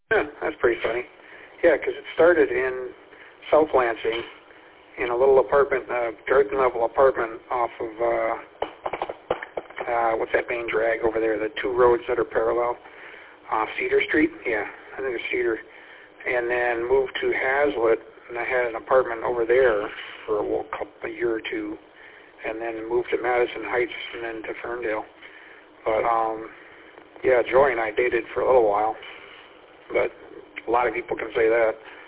Yeah, that's pretty funny. Yeah, because it started in South Lansing in a little apartment, garden-level apartment off of, what's that main drag over there, the two roads that are parallel? Cedar Street? Yeah, I think it's Cedar. And then moved to Hazlitt, and I had an apartment over there for a year or two, and then moved to Madison Heights and then to Ferndale. But, yeah, Joy and I dated for a little while, but a lot of people can say that.